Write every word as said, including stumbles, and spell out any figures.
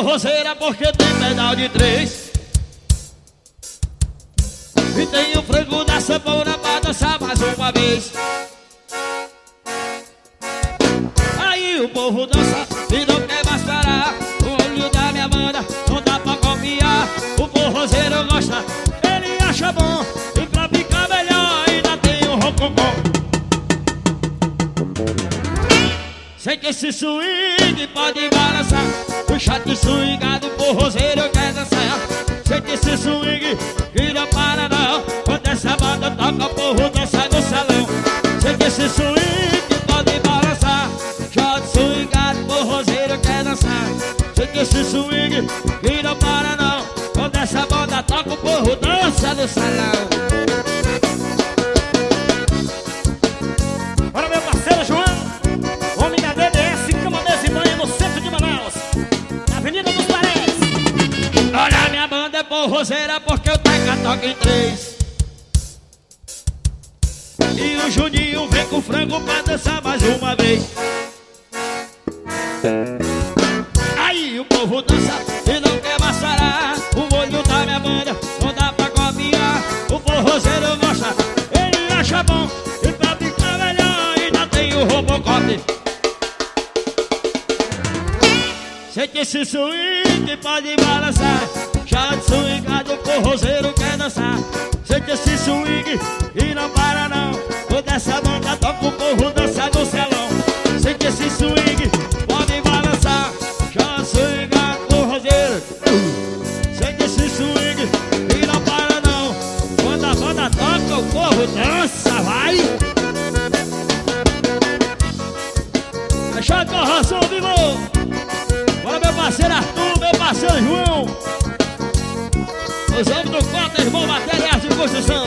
forrozeira porque tem pedal de três. E tem o frango da sanfona pra dançar mais uma vez. Aí o povo dança e não quer mais parar. O olho da minha banda não dá pra copiar. O forrozeiro gosta, ele acha bom. E pra ficar melhor ainda tem o rococó. Sente esse swing, pode balançar. O chato swingado, o forrozeiro quer dançar. Sente esse swing, que não para não. Quando essa banda toca, o povo dança no salão. Sente esse swing, pode balançar. Chato swingado, o forrozeiro quer dançar. Sente esse swing, que não para não. Quando essa banda toca, o povo dança no salão. Olha meu parceiro João, homem da D D S, cama, mesa e banho no centro de Manaus, na Avenida dos Paredes. Olha, minha banda é forrozeira porque o Teca toca em três. E o Juninho vem com frango pra dançar mais uma vez. Aí o povo dança e não quer mais parar. O olho da minha banda não dá pra copiar. O forrozeiro gosta, ele acha bom. E pra ficar melhor ainda tem o Robocop. Sente esse swing, pode balançar. Já de swingado, o forrozeiro quer dançar. Sente esse swing e não para não. Quando essa banda toca, o povo dança no salão. Sente esse swing, pode balançar. Já de swingado, o forrozeiro. Sente esse swing e não para não. Quando a banda toca, o povo dança, vai. Fechado com a ração, vivo. Bora meu parceiro Arthur, meu parceiro João. Os homens do Cota, irmão, materiais de construção.